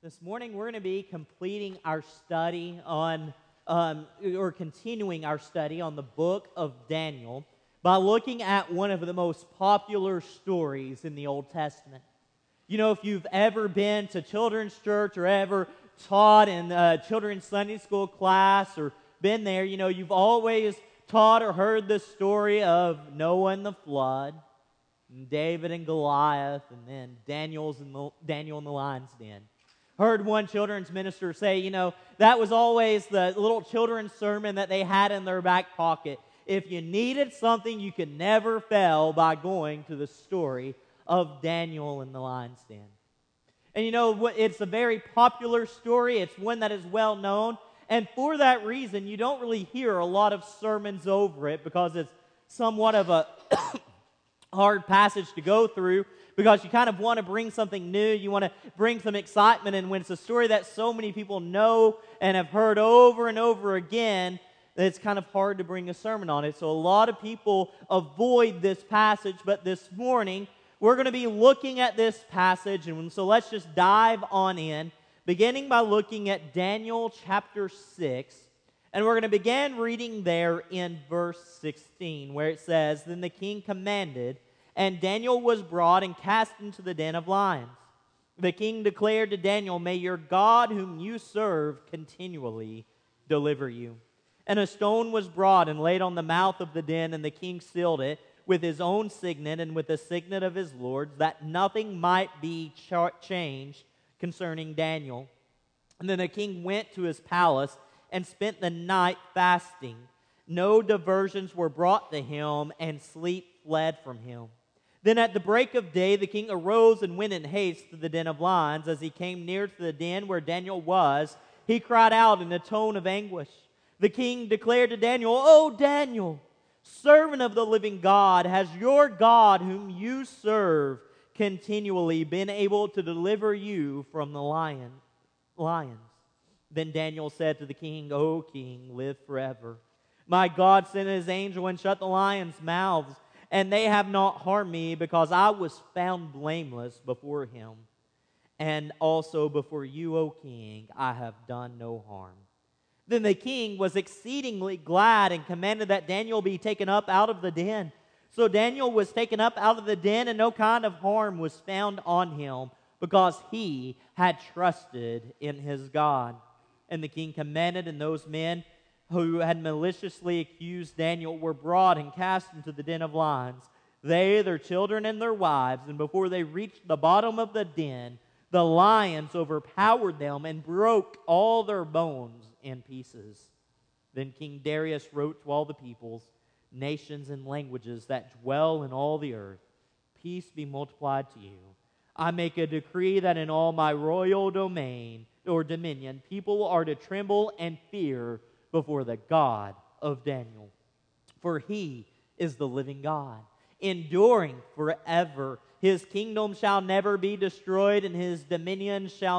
This morning we're going to be completing our study on, or continuing our study on the book of Daniel by looking at one of the most popular stories in the Old Testament. You know, if you've ever been to children's church or ever taught in children's Sunday school class or been there, you know, you've always taught or heard the story of Noah and the flood, and David and Goliath, and then Daniel in the lion's den. Heard one children's minister say, you know, that was always the little children's sermon that they had in their back pocket. If you needed something you could never fail by going to the story of Daniel in the lion's den. And you know, it's a very popular story. It's one that is well known. And for that reason, you don't really hear a lot of sermons over it because it's somewhat of a hard passage to go through, because you kind of want to bring something new. You want to bring some excitement. And when it's a story that so many people know and have heard over and over again, it's kind of hard to bring a sermon on it. So a lot of people avoid this passage. But this morning, we're going to be looking at this passage. And so let's just dive on in, beginning by looking at Daniel chapter 6. And we're going to begin reading there in verse 16, where it says, "Then the king commanded, and Daniel was brought and cast into the den of lions. The king declared to Daniel, 'May your God whom you serve continually deliver you.' And a stone was brought and laid on the mouth of the den, and the king sealed it with his own signet and with the signet of his lords, that nothing might be changed concerning Daniel. And then the king went to his palace and spent the night fasting. No diversions were brought to him, and sleep fled from him. Then at the break of day the king arose and went in haste to the den of lions. As he came near to the den where Daniel was, he cried out in a tone of anguish. The king declared to Daniel, 'O Daniel, servant of the living God, has your God whom you serve continually been able to deliver you from the lions?' Then Daniel said to the king, 'O king, live forever. My God sent his angel and shut the lions' mouths, and they have not harmed me, because I was found blameless before him. And also before you, O king, I have done no harm.' Then the king was exceedingly glad and commanded that Daniel be taken up out of the den. So Daniel was taken up out of the den, and no kind of harm was found on him, because he had trusted in his God. And the king commanded, and those men who had maliciously accused Daniel were brought and cast into the den of lions, they, their children, and their wives. And before they reached the bottom of the den, the lions overpowered them and broke all their bones in pieces. Then King Darius wrote to all the peoples, nations, and languages that dwell in all the earth, 'Peace be multiplied to you. I make a decree that in all my royal domain or dominion, people are to tremble and fear before the God of Daniel. For he is the living God, enduring forever. His kingdom shall never be destroyed, and his dominion shall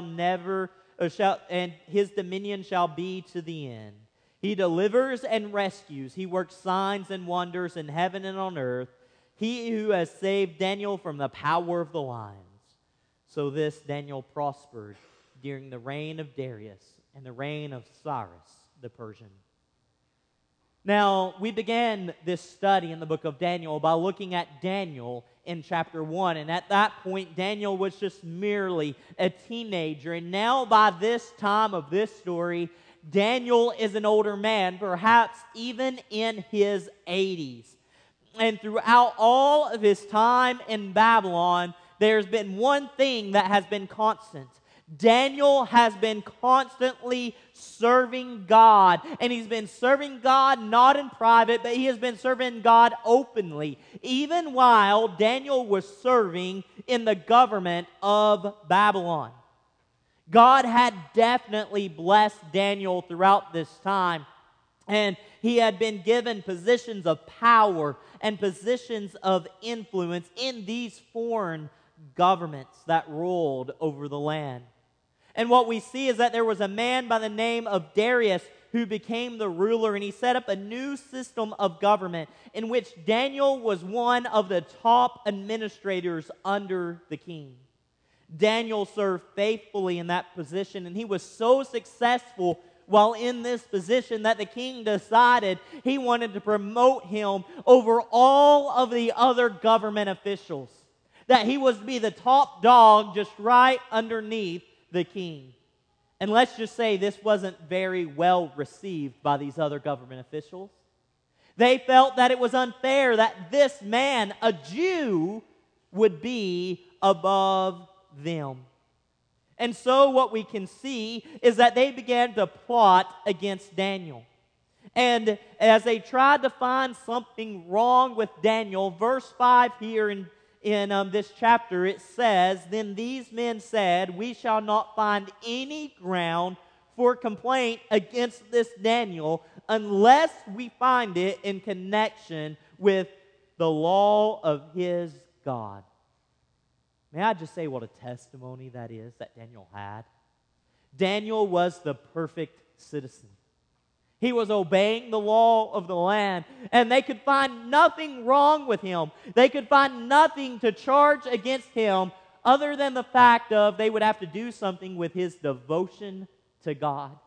be to the end. He delivers and rescues. He works signs and wonders in heaven and on earth. He who has saved Daniel from the power of the lions." So this Daniel prospered during the reign of Darius and the reign of Cyrus the Persian. Now, we began this study in the book of Daniel by looking at Daniel in chapter 1. And at that point, Daniel was just merely a teenager. And now, by this time of this story, Daniel is an older man, perhaps even in his 80s. And throughout all of his time in Babylon, there's been one thing that has been constant. Daniel has been constantly serving God, and he's been serving God not in private, but he has been serving God openly, even while Daniel was serving in the government of Babylon. God had definitely blessed Daniel throughout this time, and he had been given positions of power and positions of influence in these foreign governments that ruled over the land. And what we see is that there was a man by the name of Darius who became the ruler, and he set up a new system of government in which Daniel was one of the top administrators under the king. Daniel served faithfully in that position, and he was so successful while in this position that the king decided he wanted to promote him over all of the other government officials, that he was to be the top dog just right underneath the king. And let's just say this wasn't very well received by these other government officials. They felt that it was unfair that this man, a Jew, would be above them. And so what we can see is that they began to plot against Daniel. And as they tried to find something wrong with Daniel, verse 5 here in this chapter, it says, "Then these men said, 'We shall not find any ground for complaint against this Daniel unless we find it in connection with the law of his God.'" May I just say what a testimony that is that Daniel had? Daniel was the perfect citizen. He was obeying the law of the land, and they could find nothing wrong with him. They could find nothing to charge against him other than the fact of they would have to do something with his devotion to God.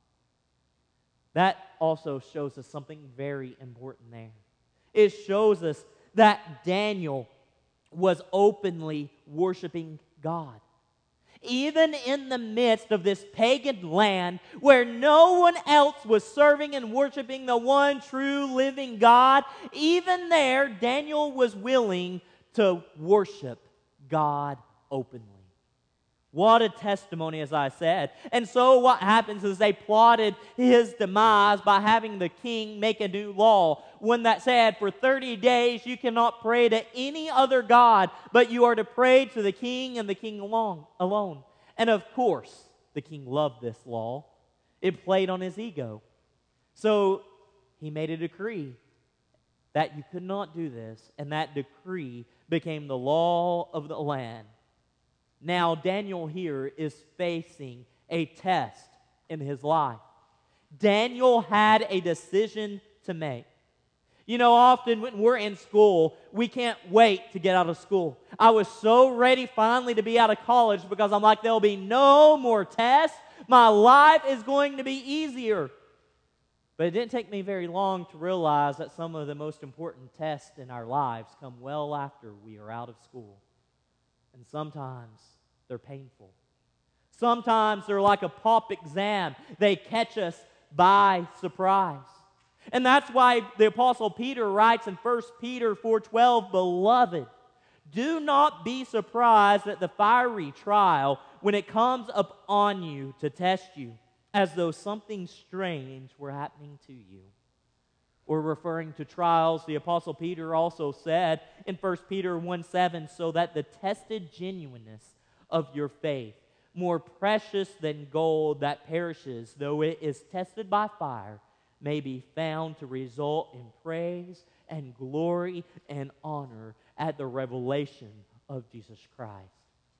That also shows us something very important there. It shows us that Daniel was openly worshiping God. Even in the midst of this pagan land where no one else was serving and worshiping the one true living God, even there Daniel was willing to worship God openly. What a testimony, as I said. And so what happens is they plotted his demise by having the king make a new law, one that said, for 30 days you cannot pray to any other god, but you are to pray to the king and the king alone. And of course, the king loved this law. It played on his ego. So he made a decree that you could not do this, and that decree became the law of the land. Now, Daniel here is facing a test in his life. Daniel had a decision to make. You know, often when we're in school, we can't wait to get out of school. I was so ready finally to be out of college because I'm like, there'll be no more tests. My life is going to be easier. But it didn't take me very long to realize that some of the most important tests in our lives come well after we are out of school. And sometimes they're painful. Sometimes they're like a pop exam. They catch us by surprise. And that's why the Apostle Peter writes in 1 Peter 4:12, "Beloved, do not be surprised at the fiery trial when it comes upon you to test you, as though something strange were happening to you." Or referring to trials, the Apostle Peter also said in 1 Peter 1:7, "So that the tested genuineness of your faith, more precious than gold that perishes, though it is tested by fire, may be found to result in praise and glory and honor at the revelation of Jesus Christ."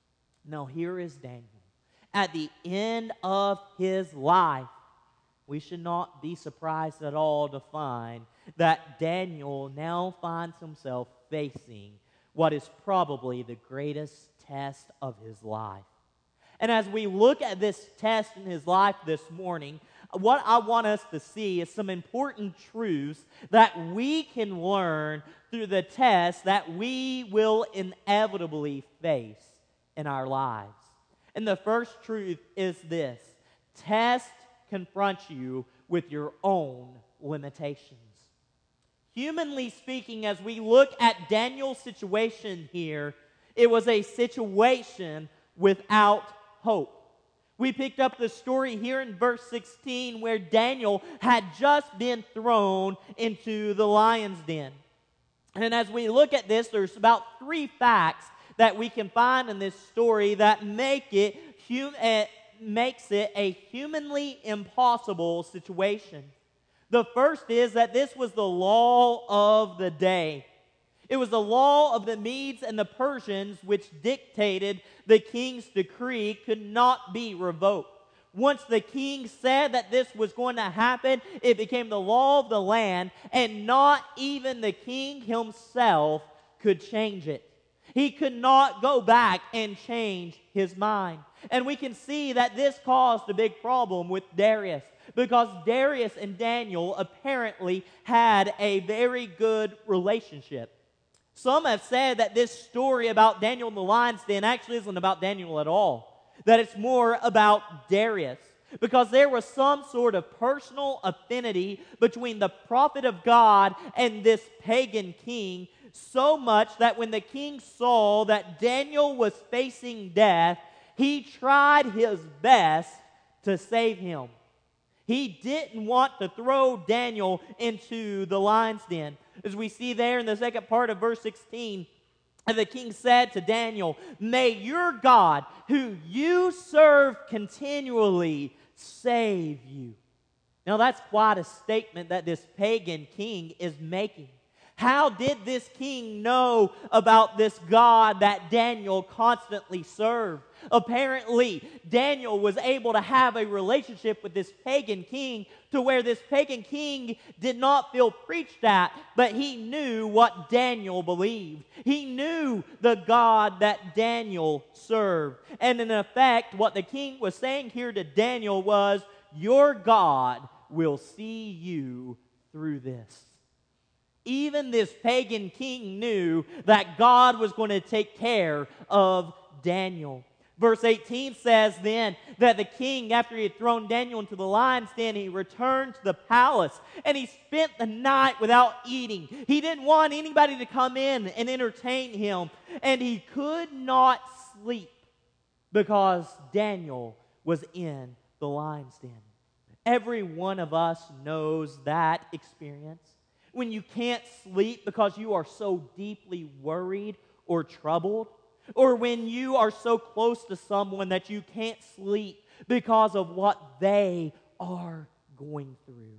Now here is Daniel. At the end of his life, we should not be surprised at all to find that Daniel now finds himself facing what is probably the greatest test of his life. And as we look at this test in his life this morning, what I want us to see is some important truths that we can learn through the test that we will inevitably face in our lives. And the first truth is this: test confronts you with your own limitations. Humanly speaking, as we look at Daniel's situation here, it was a situation without hope. We picked up the story here in verse 16 where Daniel had just been thrown into the lion's den. And as we look at this, there's about 3 facts that we can find in this story that makes it a humanly impossible situation. The first is that this was the law of the day. It was the law of the Medes and the Persians which dictated the king's decree could not be revoked. Once the king said that this was going to happen, it became the law of the land, and not even the king himself could change it. He could not go back and change his mind. And we can see that this caused a big problem with Darius, because Darius and Daniel apparently had a very good relationship. Some have said that this story about Daniel in the lion's den actually isn't about Daniel at all, that it's more about Darius, because there was some sort of personal affinity between the prophet of God and this pagan king, so much that when the king saw that Daniel was facing death, he tried his best to save him. He didn't want to throw Daniel into the lion's den. As we see there in the second part of verse 16, and the king said to Daniel, "May your God, who you serve continually, save you." Now that's quite a statement that this pagan king is making. How did this king know about this God that Daniel constantly served? Apparently, Daniel was able to have a relationship with this pagan king to where this pagan king did not feel preached at, but he knew what Daniel believed. He knew the God that Daniel served. And in effect, what the king was saying here to Daniel was, your God will see you through this. Even this pagan king knew that God was going to take care of Daniel. Verse 18 says then that the king, after he had thrown Daniel into the lion's den, he returned to the palace and he spent the night without eating. He didn't want anybody to come in and entertain him, and he could not sleep because Daniel was in the lion's den. Every one of us knows that experience. When you can't sleep because you are so deeply worried or troubled, or when you are so close to someone that you can't sleep because of what they are going through.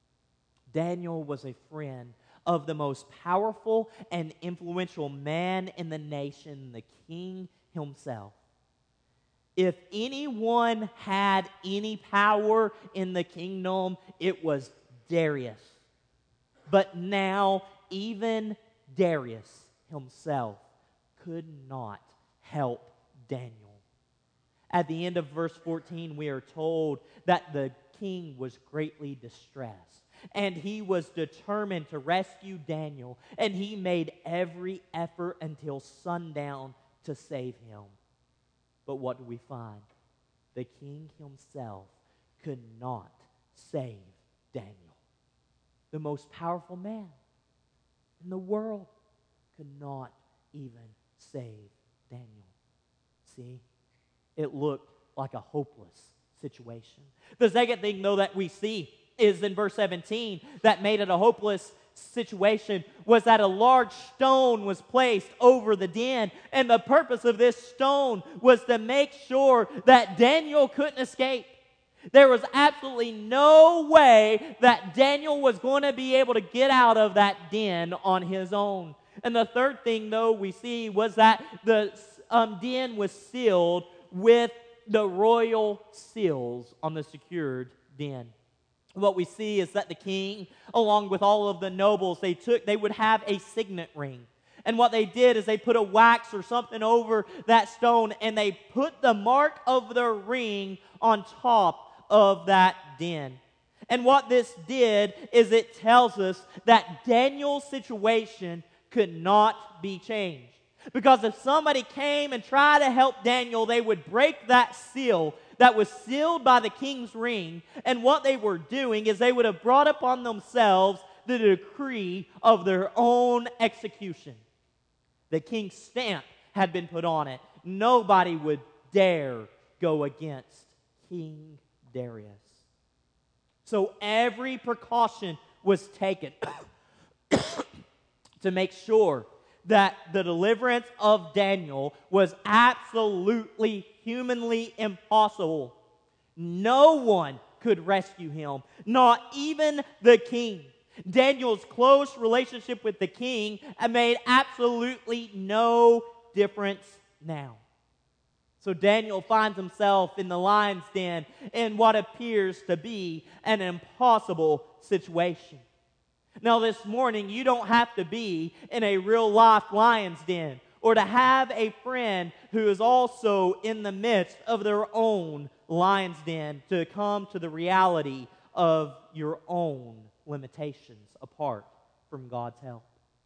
Daniel was a friend of the most powerful and influential man in the nation, the king himself. If anyone had any power in the kingdom, it was Darius. But now, even Darius himself could not help Daniel. At the end of verse 14, we are told that the king was greatly distressed, and he was determined to rescue Daniel, and he made every effort until sundown to save him. But what do we find? The king himself could not save Daniel. The most powerful man in the world could not even save Daniel. See, it looked like a hopeless situation. The second thing, though, that we see is in verse 17 that made it a hopeless situation was that a large stone was placed over the den, and the purpose of this stone was to make sure that Daniel couldn't escape. There was absolutely no way that Daniel was going to be able to get out of that den on his own. And the third thing, though, we see was that the den was sealed with the royal seals on the secured den. What we see is that the king, along with all of the nobles, they would have a signet ring. And what they did is they put a wax or something over that stone, and they put the mark of the ring on top of that den. And what this did is it tells us that Daniel's situation could not be changed. Because if somebody came and tried to help Daniel, they would break that seal that was sealed by the king's ring. And what they were doing is they would have brought upon themselves the decree of their own execution. The king's stamp had been put on it. Nobody would dare go against King Darius. So every precaution was taken to make sure that the deliverance of Daniel was absolutely humanly impossible. No one could rescue him, not even the king. Daniel's close relationship with the king made absolutely no difference now. So Daniel finds himself in the lion's den in what appears to be an impossible situation. Now this morning, you don't have to be in a real-life lion's den. or to have a friend who is also in the midst of their own lion's den, to come to the reality of your own limitations apart from God's help.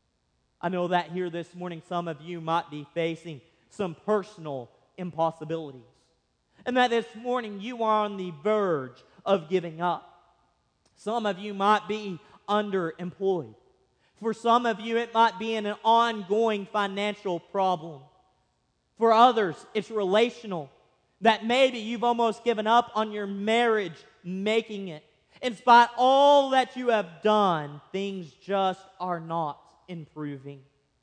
I know that here this morning some of you might be facing some personal impossibilities, and that this morning you are on the verge of giving up. Some of you might be underemployed. For some of you, it might be an ongoing financial problem. For others, it's relational, that maybe you've almost given up on your marriage making it. In spite of all that you have done, things just are not improving.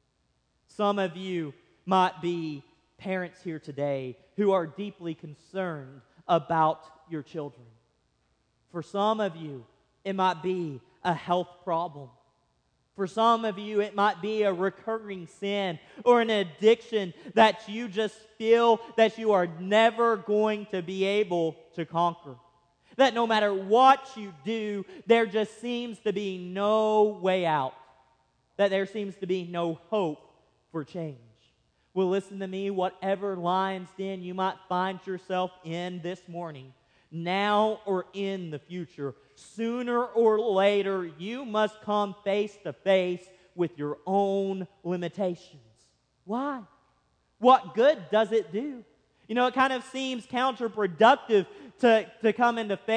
Some of you might be parents here today who are deeply concerned about your children. For some of you, it might be a health problem. For some of you, it might be a recurring sin or an addiction that you just feel that you are never going to be able to conquer. That no matter what you do, there just seems to be no way out. That there seems to be no hope for change. Well, listen to me, whatever lion's den you might find yourself in this morning, now or in the future, sooner or later, you must come face to face with your own limitations. Why? What good does it do? You know, it kind of seems counterproductive to come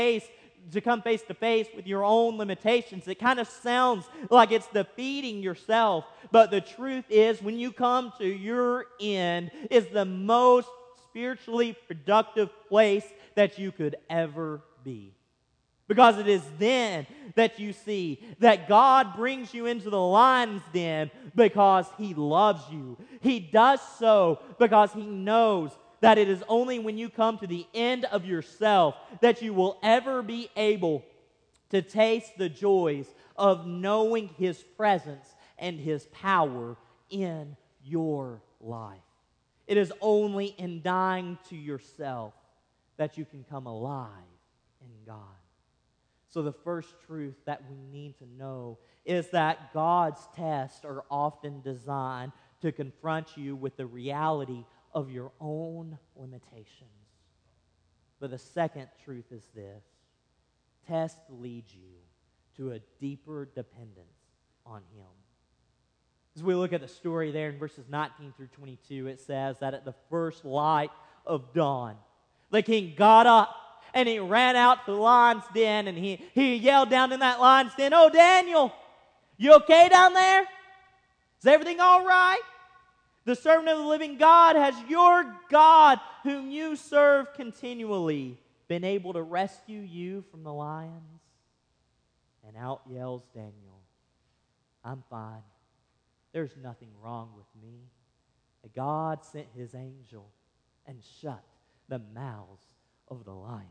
face to face with your own limitations. It kind of sounds like it's defeating yourself. But the truth is, when you come to your end, is the most spiritually productive place that you could ever be. Because it is then that you see that God brings you into the lion's den because He loves you. He does so because He knows that it is only when you come to the end of yourself that you will ever be able to taste the joys of knowing His presence and His power in your life. It is only in dying to yourself that you can come alive in God. So the first truth that we need to know is that God's tests are often designed to confront you with the reality of your own limitations. But the second truth is this: tests lead you to a deeper dependence on Him. As we look at the story there in verses 19 through 22, it says that at the first light of dawn, the king got up and he ran out to the lion's den, and he yelled down in that lion's den, "Oh, Daniel, you okay down there? Is everything all right? The servant of the living God, has your God, whom you serve continually, been able to rescue you from the lions?" And out yells Daniel, "I'm fine. There's nothing wrong with me. God sent His angel and shut the mouths of the lions."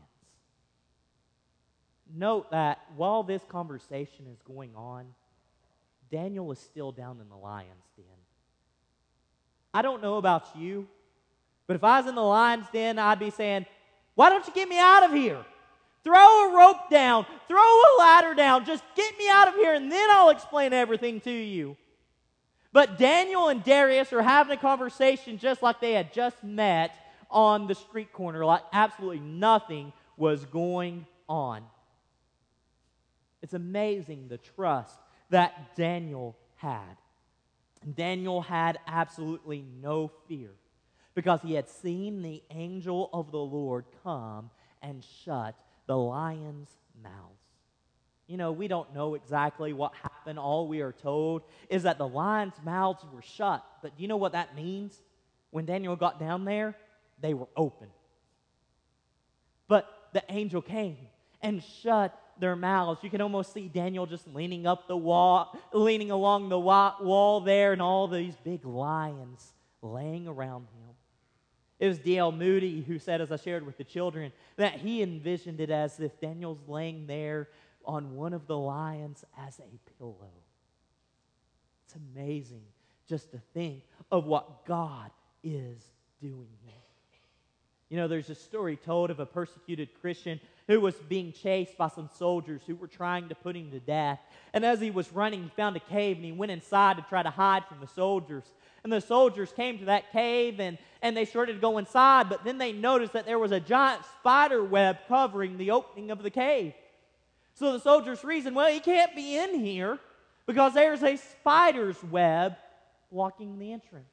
Note that while this conversation is going on, Daniel is still down in the lion's den. I don't know about you, but if I was in the lion's den, I'd be saying, "Why don't you get me out of here? Throw a rope down, throw a ladder down, just get me out of here, and then I'll explain everything to you." But Daniel and Darius are having a conversation just like they had just met on the street corner, like absolutely nothing was going on. It's amazing the trust that Daniel had. Daniel had absolutely no fear because he had seen the angel of the Lord come and shut the lions' mouths. You know, we don't know exactly what happened. All we are told is that the lions' mouths were shut. But do you know what that means? When Daniel got down there, they were open. But the angel came and shut their mouths. You can almost see Daniel just leaning along the wall there, and all these big lions laying around him. It was D.L. Moody who said, as I shared with the children, that he envisioned it as if Daniel's laying there on one of the lions as a pillow. It's amazing just to think of what God is doing here. You know, there's a story told of a persecuted Christian who was being chased by some soldiers who were trying to put him to death. And as he was running, he found a cave, and he went inside to try to hide from the soldiers. And the soldiers came to that cave, and they started to go inside, but then they noticed that there was a giant spider web covering the opening of the cave. So the soldiers reasoned, well, he can't be in here because there's a spider's web blocking the entrance.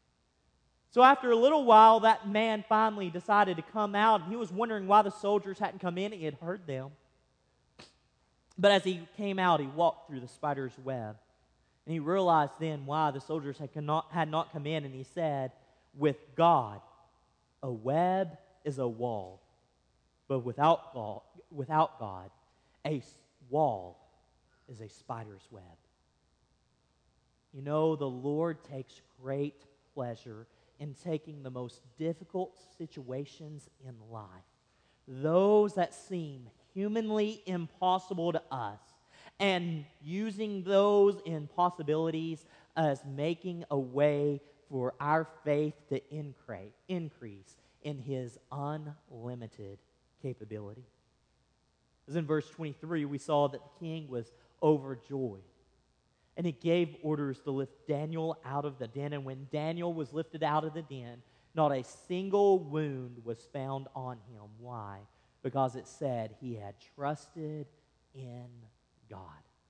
So after a little while, that man finally decided to come out, and he was wondering why the soldiers hadn't come in. He had heard them. But as he came out, he walked through the spider's web, and he realized then why the soldiers had not come in, and he said, with God, a web is a wall, but without God, a wall is a spider's web. You know, the Lord takes great pleasure in taking the most difficult situations in life, those that seem humanly impossible to us, and using those impossibilities as making a way for our faith to increase in His unlimited capability. As in verse 23, we saw that the king was overjoyed, and he gave orders to lift Daniel out of the den. And when Daniel was lifted out of the den, not a single wound was found on him. Why? Because it said he had trusted in God.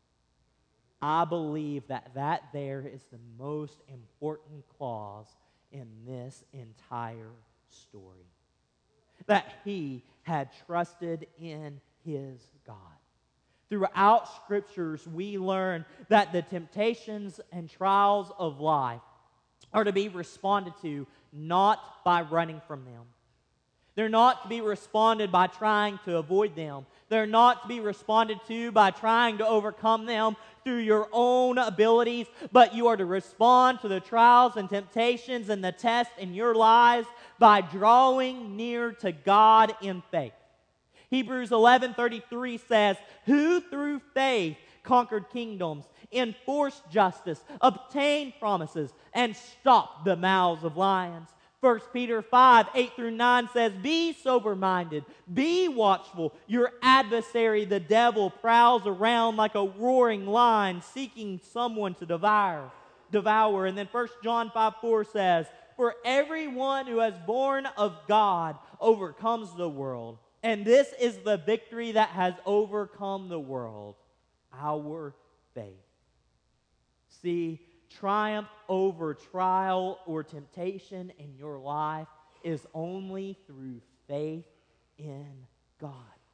I believe that there is the most important clause in this entire story. That he had trusted in his God. Throughout Scriptures, we learn that the temptations and trials of life are to be responded to not by running from them. They're not to be responded by trying to avoid them. They're not to be responded to by trying to overcome them through your own abilities, but you are to respond to the trials and temptations and the tests in your lives by drawing near to God in faith. Hebrews 11:33 says, who through faith conquered kingdoms, enforced justice, obtained promises, and stopped the mouths of lions. 1 Peter 5:8-9 says, be sober-minded, be watchful. Your adversary, the devil, prowls around like a roaring lion, seeking someone to devour. And then 1 John 5:4 says, for everyone who has born of God overcomes the world. And this is the victory that has overcome the world, our faith. See, triumph over trial or temptation in your life is only through faith in God.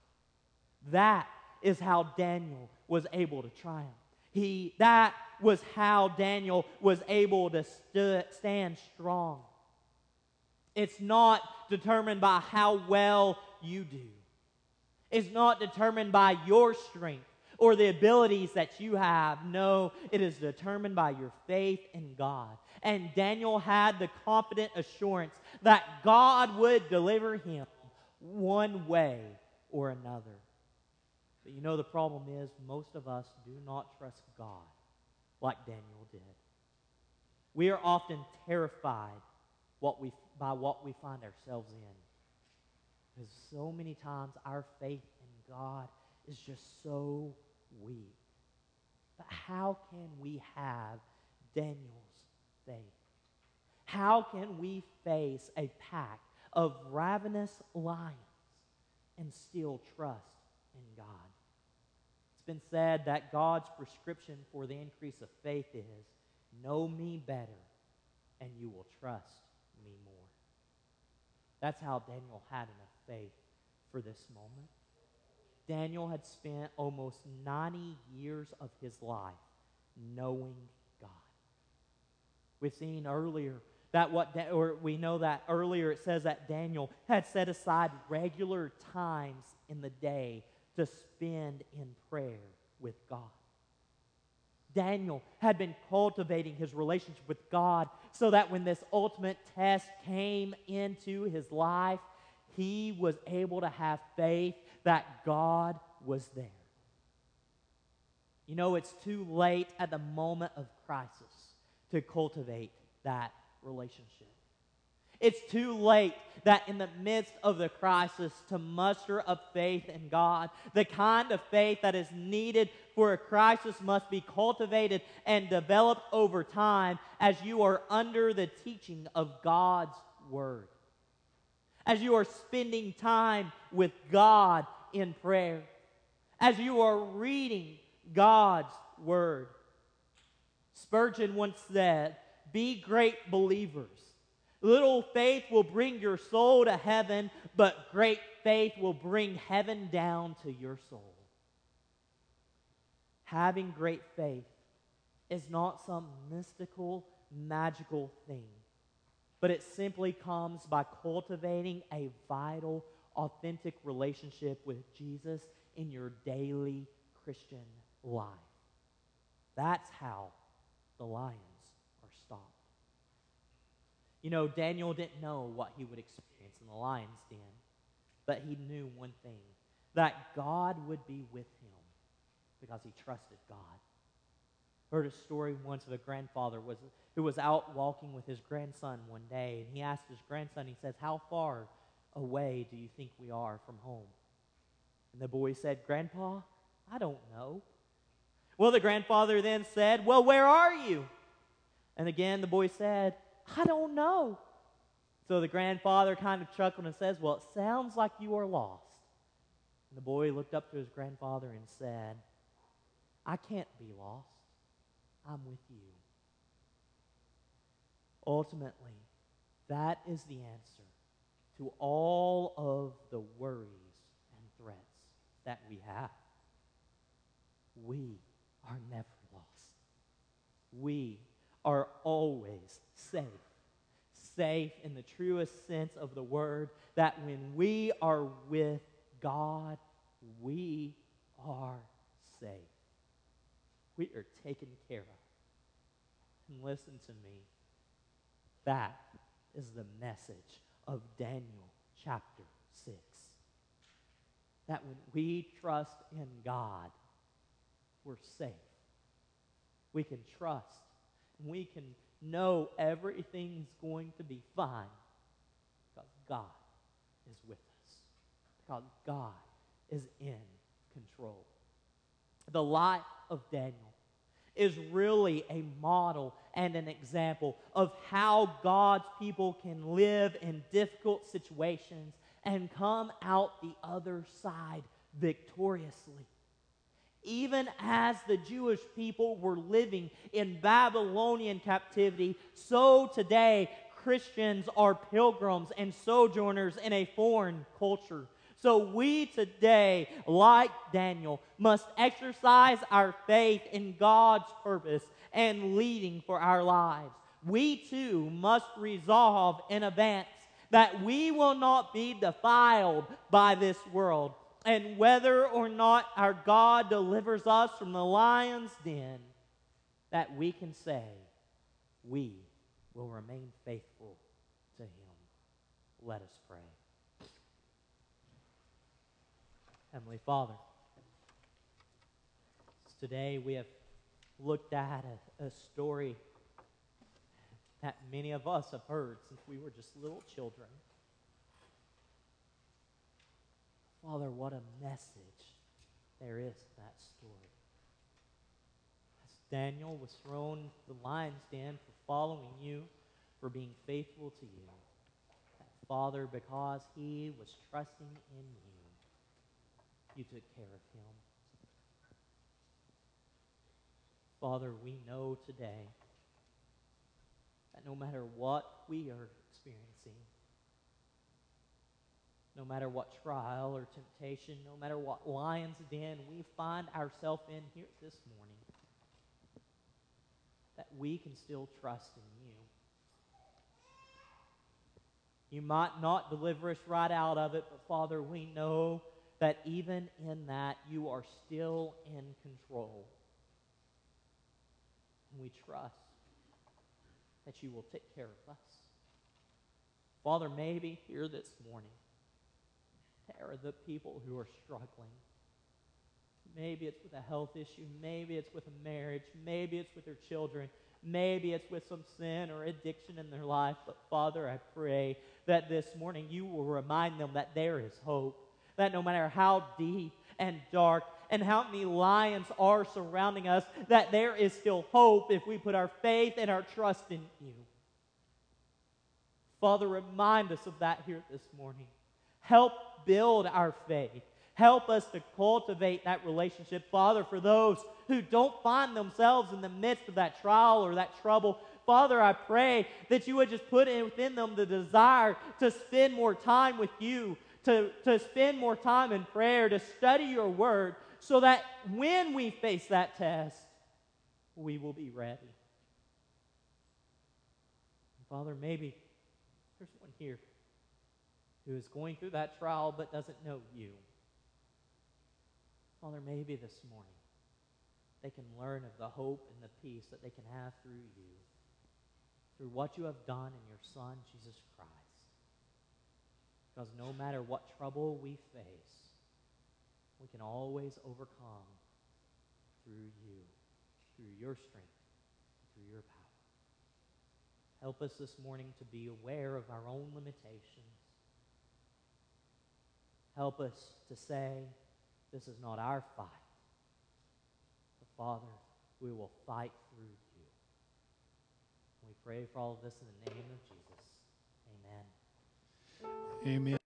That is how Daniel was able to triumph. That was how Daniel was able to stand strong. It's not determined by how well you do. It's not determined by your strength or the abilities that you have. No, it is determined by your faith in God. And Daniel had the confident assurance that God would deliver him one way or another. But you know, the problem is most of us do not trust God like Daniel did. We are often terrified by what we find ourselves in. Because so many times our faith in God is just so weak. But how can we have Daniel's faith? How can we face a pack of ravenous lions and still trust in God? It's been said that God's prescription for the increase of faith is, know me better and you will trust me more. That's how Daniel had enough faith for this moment. Daniel had spent almost 90 years of his life knowing God. We've seen earlier that we know that earlier it says that Daniel had set aside regular times in the day to spend in prayer with God. Daniel had been cultivating his relationship with God so that when this ultimate test came into his life, he was able to have faith that God was there. You know, it's too late at the moment of crisis to cultivate that relationship. It's too late that in the midst of the crisis to muster up faith in God. The kind of faith that is needed for a crisis must be cultivated and developed over time as you are under the teaching of God's Word. As you are spending time with God in prayer. As you are reading God's Word. Spurgeon once said, "Be great believers. Little faith will bring your soul to heaven, but great faith will bring heaven down to your soul." Having great faith is not some mystical, magical thing, but it simply comes by cultivating a vital, authentic relationship with Jesus in your daily Christian life. That's how the lions are stopped. You know, Daniel didn't know what he would experience in the lion's den, but he knew one thing, that God would be with him because he trusted God. Heard a story once of a grandfather who was out walking with his grandson one day, and he asked his grandson, he says, "How far away do you think we are from home?" And the boy said, "Grandpa, I don't know." Well, the grandfather then said, "Well, where are you?" And again, the boy said, "I don't know." So the grandfather kind of chuckled and says, "Well, it sounds like you are lost." And the boy looked up to his grandfather and said, "I can't be lost. I'm with you." Ultimately, that is the answer to all of the worries and threats that we have. We are never lost. We are always safe. Safe in the truest sense of the word, that when we are with God, we are safe. We are taken care of. And listen to me. That is the message of Daniel chapter 6. That when we trust in God, we're safe. We can trust. And we can know everything's going to be fine because God is with us. Because God is in control. The life of Daniel is really a model and an example of how God's people can live in difficult situations and come out the other side victoriously. Even as the Jewish people were living in Babylonian captivity, so today Christians are pilgrims and sojourners in a foreign culture. So we today, like Daniel, must exercise our faith in God's purpose and leading for our lives. We too must resolve in advance that we will not be defiled by this world. And whether or not our God delivers us from the lion's den, that we can say we will remain faithful to him. Let us pray. Heavenly Father, today we have looked at a story that many of us have heard since we were just little children. Father, what a message there is in that story. As Daniel was thrown into the lion's den for following you, for being faithful to you. That Father, because he was trusting in you took care of him. Father, we know today that no matter what we are experiencing, no matter what trial or temptation, no matter what lion's den we find ourselves in here this morning, that we can still trust in you. You might not deliver us right out of it, but Father, we know that even in that, you are still in control. And we trust that you will take care of us. Father, maybe here this morning, there are the people who are struggling. Maybe it's with a health issue. Maybe it's with a marriage. Maybe it's with their children. Maybe it's with some sin or addiction in their life. But Father, I pray that this morning you will remind them that there is hope. That no matter how deep and dark and how many lions are surrounding us, that there is still hope if we put our faith and our trust in you. Father, remind us of that here this morning. Help build our faith. Help us to cultivate that relationship. Father, for those who don't find themselves in the midst of that trial or that trouble, Father, I pray that you would just put within them the desire to spend more time with you, to spend more time in prayer, to study your word, so that when we face that test, we will be ready. Father, maybe there's one here who is going through that trial but doesn't know you. Father, maybe this morning they can learn of the hope and the peace that they can have through you, through what you have done in your Son, Jesus Christ. Because no matter what trouble we face, we can always overcome through you, through your strength, through your power. Help us this morning to be aware of our own limitations. Help us to say, this is not our fight. But Father, we will fight through you. We pray for all of this in the name of Jesus. Amen. Amen.